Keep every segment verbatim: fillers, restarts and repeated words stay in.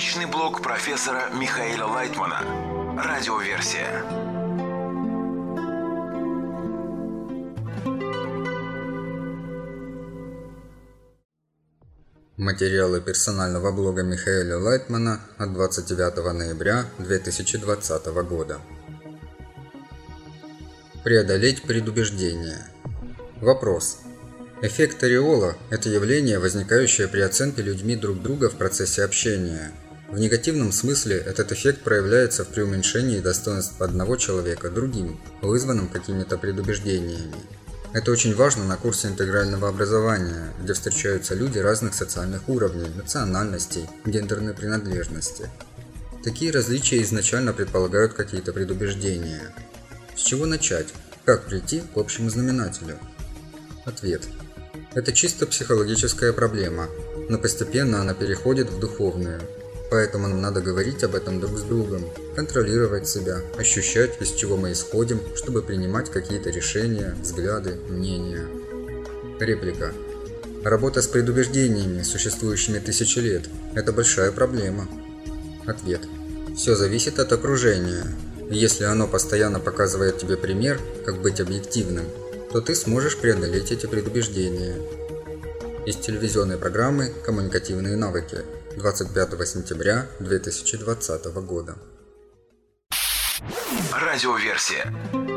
Научный блог профессора Михаила Лайтмана. Радиоверсия. Материалы персонального блога Михаила Лайтмана от двадцать девятого ноября две тысячи двадцатого года. Преодолеть предубеждение. Вопрос. Эффект ореола – это явление, возникающее при оценке людьми друг друга в процессе общения. В негативном смысле этот эффект проявляется в преуменьшении достоинств одного человека другим, вызванным какими-то предубеждениями. Это очень важно на курсе интегрального образования, где встречаются люди разных социальных уровней, национальностей, гендерной принадлежности. Такие различия изначально предполагают какие-то предубеждения. С чего начать? Как прийти к общему знаменателю? Ответ. Это чисто психологическая проблема, но постепенно она переходит в духовную. Поэтому нам надо говорить об этом друг с другом, контролировать себя, ощущать, из чего мы исходим, чтобы принимать какие-то решения, взгляды, мнения. Реплика. Работа с предубеждениями, существующими тысячи лет, это большая проблема. Ответ. Все зависит от окружения. Если оно постоянно показывает тебе пример, как быть объективным, то ты сможешь преодолеть эти предубеждения. Из телевизионной программы «Коммуникативные навыки» двадцать пятого сентября две тысячи двадцатого года. Радиоверсия.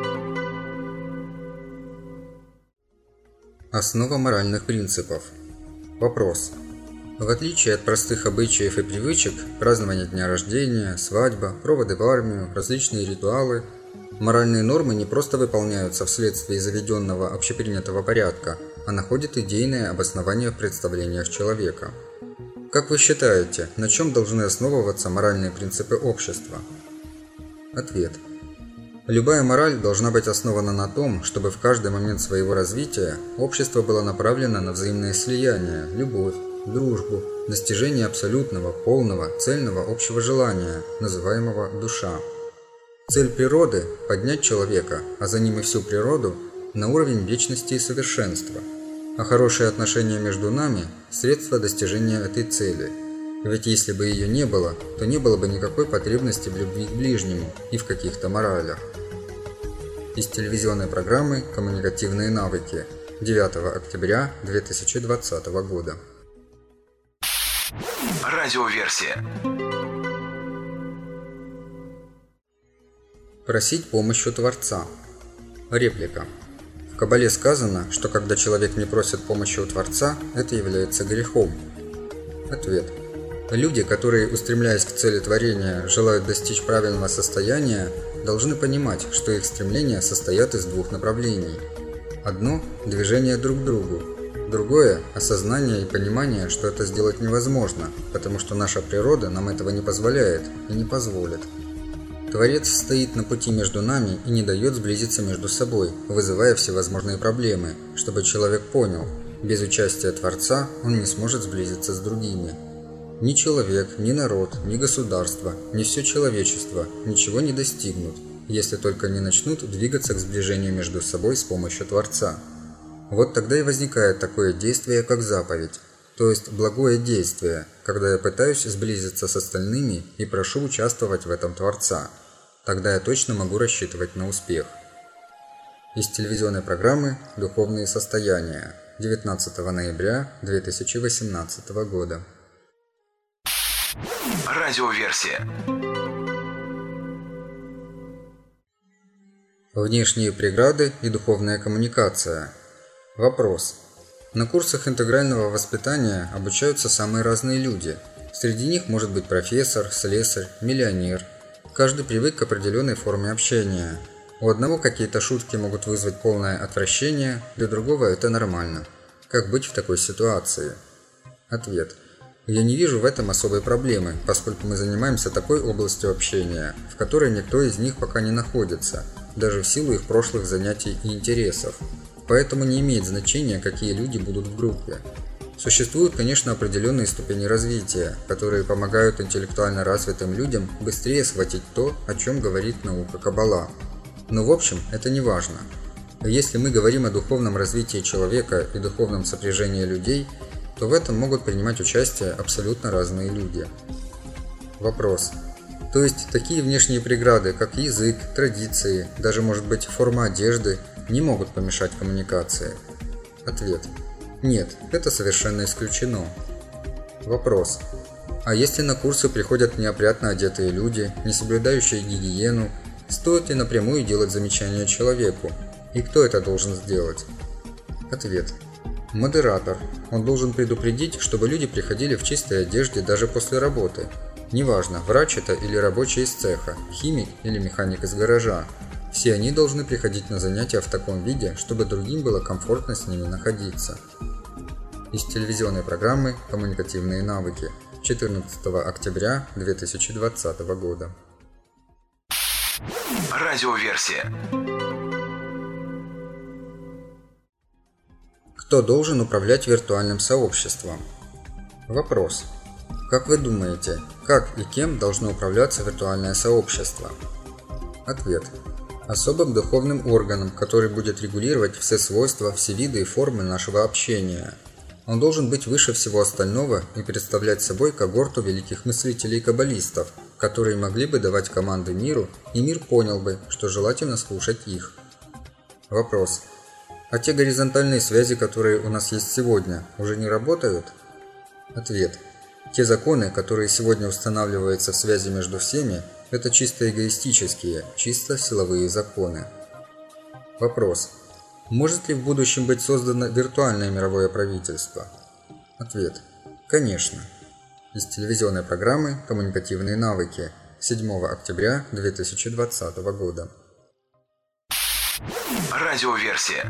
Основа моральных принципов. Вопрос. В отличие от простых обычаев и привычек, празднование дня рождения, свадьба, проводы в армию, различные ритуалы, моральные нормы не просто выполняются вследствие заведенного общепринятого порядка, а находят идейное обоснование в представлениях человека. Как вы считаете, на чем должны основываться моральные принципы общества? Ответ. Любая мораль должна быть основана на том, чтобы в каждый момент своего развития общество было направлено на взаимное слияние, любовь, дружбу, достижение абсолютного, полного, цельного общего желания, называемого душа. Цель природы – поднять человека, а за ним и всю природу, на уровень вечности и совершенства. А хорошие отношения между нами – средство достижения этой цели. Ведь если бы ее не было, то не было бы никакой потребности в любви к ближнему и в каких-то моралях. Из телевизионной программы «Коммуникативные навыки» девятого октября две тысячи двадцатого года. Радиоверсия. Просить помощь у Творца. Реплика. В Кабале сказано, что когда человек не просит помощи у Творца, это является грехом. Ответ. Люди, которые, устремляясь к цели творения, желают достичь правильного состояния, должны понимать, что их стремления состоят из двух направлений. Одно – движение друг к другу. Другое – осознание и понимание, что это сделать невозможно, потому что наша природа нам этого не позволяет и не позволит. Творец стоит на пути между нами и не дает сблизиться между собой, вызывая всевозможные проблемы, чтобы человек понял, без участия Творца он не сможет сблизиться с другими. Ни человек, ни народ, ни государство, ни все человечество ничего не достигнут, если только не начнут двигаться к сближению между собой с помощью Творца. Вот тогда и возникает такое действие, как заповедь, то есть благое действие, когда я пытаюсь сблизиться с остальными и прошу участвовать в этом Творца. Тогда я точно могу рассчитывать на успех. Из телевизионной программы «Духовные состояния» девятнадцатого ноября две тысячи восемнадцатого года. Радиоверсия. Внешние преграды и духовная коммуникация. Вопрос. На курсах интегрального воспитания обучаются самые разные люди. Среди них может быть профессор, слесарь, миллионер. Каждый привык к определенной форме общения. У одного какие-то шутки могут вызвать полное отвращение, для другого это нормально. Как быть в такой ситуации? Ответ. Я не вижу в этом особой проблемы, поскольку мы занимаемся такой областью общения, в которой никто из них пока не находится, даже в силу их прошлых занятий и интересов. Поэтому не имеет значения, какие люди будут в группе. Существуют, конечно, определенные ступени развития, которые помогают интеллектуально развитым людям быстрее схватить то, о чем говорит наука Каббала. Но в общем, это не важно. Если мы говорим о духовном развитии человека и духовном сопряжении людей, то в этом могут принимать участие абсолютно разные люди. Вопрос. То есть такие внешние преграды, как язык, традиции, даже может быть форма одежды, не могут помешать коммуникации? Ответ. Нет, это совершенно исключено. Вопрос. А если на курсы приходят неопрятно одетые люди, не соблюдающие гигиену, стоит ли напрямую делать замечание человеку? И кто это должен сделать? Ответ. Модератор. Он должен предупредить, чтобы люди приходили в чистой одежде даже после работы. Неважно, врач это или рабочий из цеха, химик или механик из гаража. Все они должны приходить на занятия в таком виде, чтобы другим было комфортно с ними находиться. Из телевизионной программы «Коммуникативные навыки» четырнадцатого октября две тысячи двадцатого года. Радиоверсия. Кто должен управлять виртуальным сообществом? Вопрос. Как вы думаете, как и кем должно управляться виртуальное сообщество? Ответ. Особым духовным органом, который будет регулировать все свойства, все виды и формы нашего общения. Он должен быть выше всего остального и представлять собой когорту великих мыслителей и каббалистов, которые могли бы давать команды миру, и мир понял бы, что желательно слушать их. Вопрос. А те горизонтальные связи, которые у нас есть сегодня, уже не работают? Ответ. Те законы, которые сегодня устанавливаются в связи между всеми, это чисто эгоистические, чисто силовые законы. Вопрос. Может ли в будущем быть создано виртуальное мировое правительство? Ответ. Конечно. Из телевизионной программы «Коммуникативные навыки» седьмого октября две тысячи двадцатого года. Радиоверсия.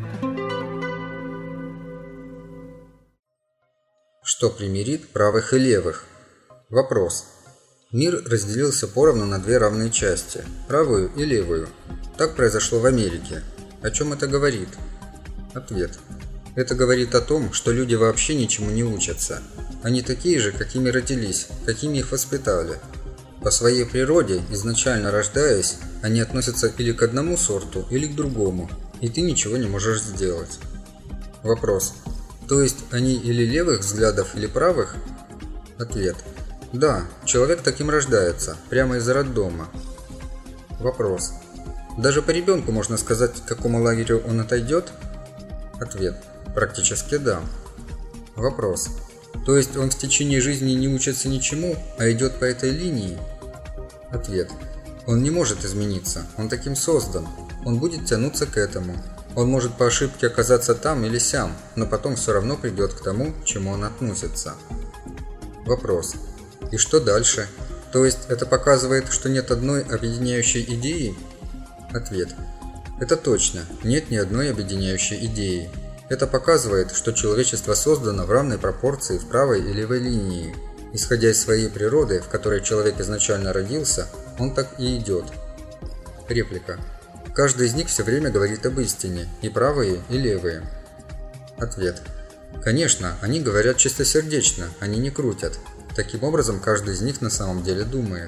Что примирит правых и левых? Вопрос. Мир разделился поровну на две равные части – правую и левую. Так произошло в Америке. О чем это говорит? Ответ. Это говорит о том, что люди вообще ничему не учатся. Они такие же, какими родились, какими их воспитали. По своей природе, изначально рождаясь, они относятся или к одному сорту, или к другому, и ты ничего не можешь сделать. Вопрос. То есть они или левых взглядов, или правых? Ответ. Да, человек таким рождается, прямо из роддома. Вопрос. Даже по ребенку можно сказать, к какому лагерю он отойдет? Ответ. Практически да. Вопрос. То есть он в течение жизни не учится ничему, а идет по этой линии? Ответ. Он не может измениться, он таким создан. Он будет тянуться к этому. Он может по ошибке оказаться там или сям, но потом все равно придет к тому, к чему он относится. Вопрос. И что дальше? То есть это показывает, что нет одной объединяющей идеи? Ответ. Это точно, нет ни одной объединяющей идеи. Это показывает, что человечество создано в равной пропорции в правой и левой линии. Исходя из своей природы, в которой человек изначально родился, он так и идет. Реплика. Каждый из них все время говорит об истине, и правые, и левые. Ответ. Конечно, они говорят чистосердечно, они не крутят. Таким образом, каждый из них на самом деле думает.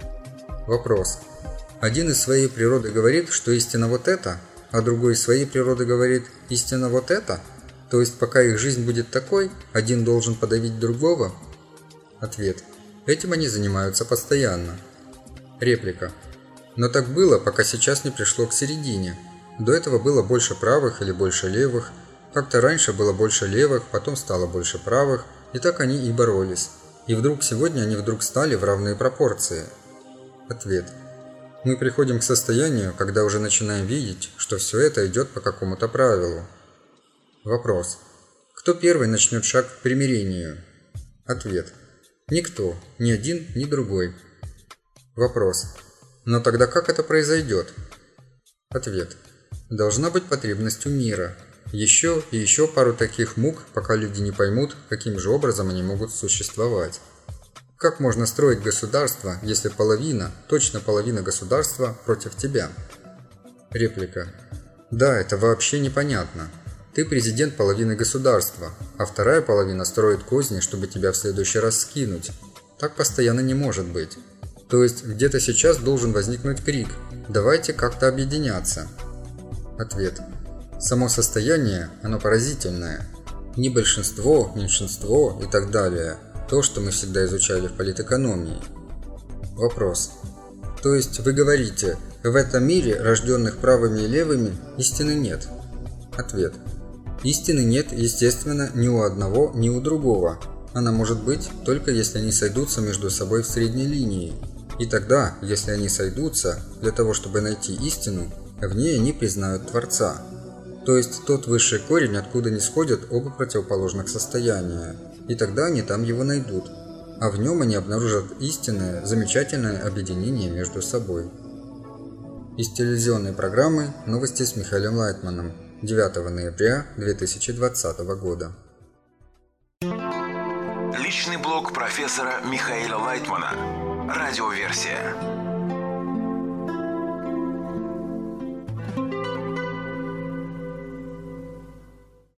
Вопрос. Один из своей природы говорит, что истина вот это, а другой из своей природы говорит истина вот это? То есть пока их жизнь будет такой, один должен подавить другого? Ответ. Этим они занимаются постоянно. Реплика. Но так было, пока сейчас не пришло к середине. До этого было больше правых или больше левых. Как-то раньше было больше левых, потом стало больше правых, и так они и боролись. И вдруг сегодня они вдруг стали в равные пропорции. Ответ. Мы приходим к состоянию, когда уже начинаем видеть, что все это идет по какому-то правилу. Вопрос. Кто первый начнет шаг к примирению? Ответ. Никто, ни один, ни другой. Вопрос. Но тогда как это произойдет? Ответ. Должна быть потребность у мира. Еще и еще пару таких мук, пока люди не поймут, каким же образом они могут существовать. Как можно строить государство, если половина, точно половина государства против тебя? Реплика. Да, это вообще непонятно. Ты президент половины государства, а вторая половина строит козни, чтобы тебя в следующий раз скинуть. Так постоянно не может быть. То есть где-то сейчас должен возникнуть крик «давайте как-то объединяться». Ответ. Само состояние, оно поразительное. Не большинство, меньшинство и так далее. То, что мы всегда изучали в политэкономии. Вопрос. То есть вы говорите, в этом мире, рожденных правыми и левыми, истины нет? Ответ. Истины нет, естественно, ни у одного, ни у другого. Она может быть только если они сойдутся между собой в средней линии. И тогда, если они сойдутся, для того чтобы найти истину, в ней они признают Творца. То есть тот высший корень, откуда не сходят оба противоположных состояния. И тогда они там его найдут. А в нем они обнаружат истинное, замечательное объединение между собой. Из телевизионной программы «Новости с Михаилом Лайтманом» девятого ноября две тысячи двадцатого года. Личный блог профессора Михаила Лайтмана. Радиоверсия.